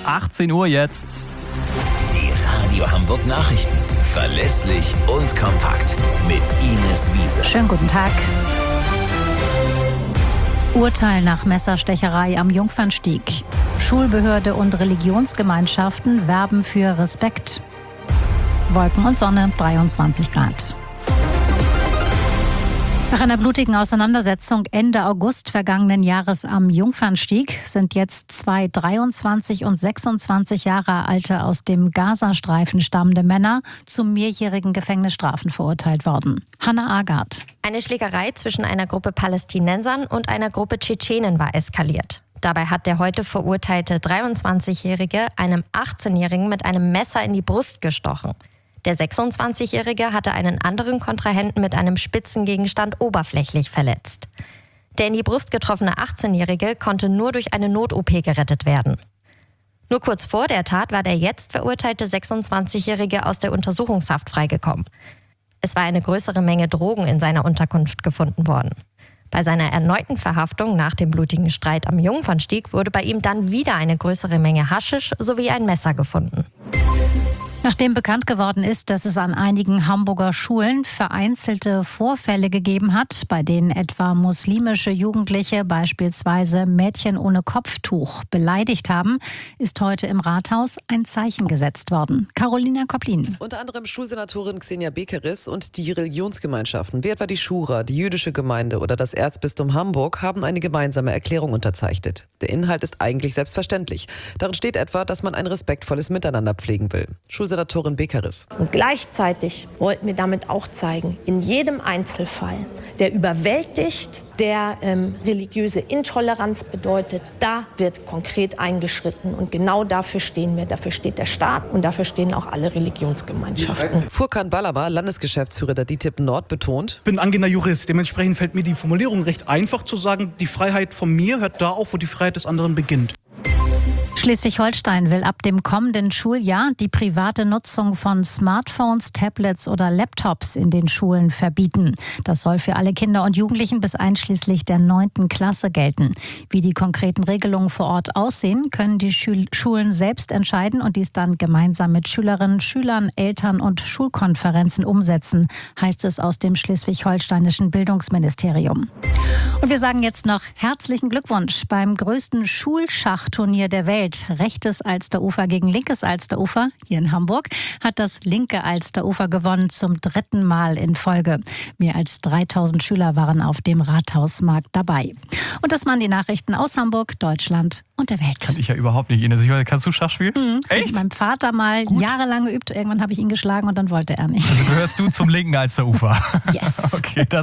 18 Uhr jetzt. Die Radio Hamburg Nachrichten. Verlässlich und kompakt. Mit Ines Wiese. Schönen guten Tag. Urteil nach Messerstecherei am Jungfernstieg. Schulbehörde und Religionsgemeinschaften werben für Respekt. Wolken und Sonne, 23 Grad. Nach einer blutigen Auseinandersetzung Ende August vergangenen Jahres am Jungfernstieg sind jetzt zwei 23 und 26 Jahre alte aus dem Gazastreifen stammende Männer zu mehrjährigen Gefängnisstrafen verurteilt worden. Hannah Agard. Eine Schlägerei zwischen einer Gruppe Palästinensern und einer Gruppe Tschetschenen war eskaliert. Dabei hat der heute verurteilte 23-Jährige einem 18-Jährigen mit einem Messer in die Brust gestochen. Der 26-Jährige hatte einen anderen Kontrahenten mit einem spitzen Gegenstand oberflächlich verletzt. Der in die Brust getroffene 18-Jährige konnte nur durch eine Not-OP gerettet werden. Nur kurz vor der Tat war der jetzt verurteilte 26-Jährige aus der Untersuchungshaft freigekommen. Es war eine größere Menge Drogen in seiner Unterkunft gefunden worden. Bei seiner erneuten Verhaftung nach dem blutigen Streit am Jungfernstieg wurde bei ihm dann wieder eine größere Menge Haschisch sowie ein Messer gefunden. Nachdem bekannt geworden ist, dass es an einigen Hamburger Schulen vereinzelte Vorfälle gegeben hat, bei denen etwa muslimische Jugendliche beispielsweise Mädchen ohne Kopftuch beleidigt haben, ist heute im Rathaus ein Zeichen gesetzt worden. Carolina Koplin. Unter anderem Schulsenatorin Xenia Bekeris und die Religionsgemeinschaften, wie etwa die Schura, die jüdische Gemeinde oder das Erzbistum Hamburg, haben eine gemeinsame Erklärung unterzeichnet. Der Inhalt ist eigentlich selbstverständlich. Darin steht etwa, dass man ein respektvolles Miteinander pflegen will. Schulsenatorin Bekeris. Und gleichzeitig wollten wir damit auch zeigen, in jedem Einzelfall, der überwältigt, der religiöse Intoleranz bedeutet, da wird konkret eingeschritten. Und genau dafür stehen wir. Dafür steht der Staat und dafür stehen auch alle Religionsgemeinschaften. Furkan Balama, Landesgeschäftsführer der DITIB Nord, betont: Ich bin angehender Jurist. Dementsprechend fällt mir die Formulierung recht einfach zu sagen, die Freiheit von mir hört da auf, wo die Freiheit des anderen beginnt. Schleswig-Holstein will ab dem kommenden Schuljahr die private Nutzung von Smartphones, Tablets oder Laptops in den Schulen verbieten. Das soll für alle Kinder und Jugendlichen bis einschließlich der 9. Klasse gelten. Wie die konkreten Regelungen vor Ort aussehen, können die Schulen selbst entscheiden und dies dann gemeinsam mit Schülerinnen, Schülern, Eltern und Schulkonferenzen umsetzen, heißt es aus dem schleswig-holsteinischen Bildungsministerium. Und wir sagen jetzt noch herzlichen Glückwunsch beim größten Schulschachturnier der Welt. Rechtes Alsterufer gegen linkes Alsterufer hier in Hamburg hat das linke Alsterufer gewonnen zum 3. Mal in Folge. Mehr als 3000 Schüler waren auf dem Rathausmarkt dabei. Und das waren die Nachrichten aus Hamburg, Deutschland und der Welt. Kann ich ja überhaupt nicht, Ines. Kannst du Schach spielen? Echt? Mit meinem Vater mal jahrelang geübt. Irgendwann habe ich ihn geschlagen und dann wollte er nicht. Also gehörst du zum linken Alsterufer? Yes. Okay, das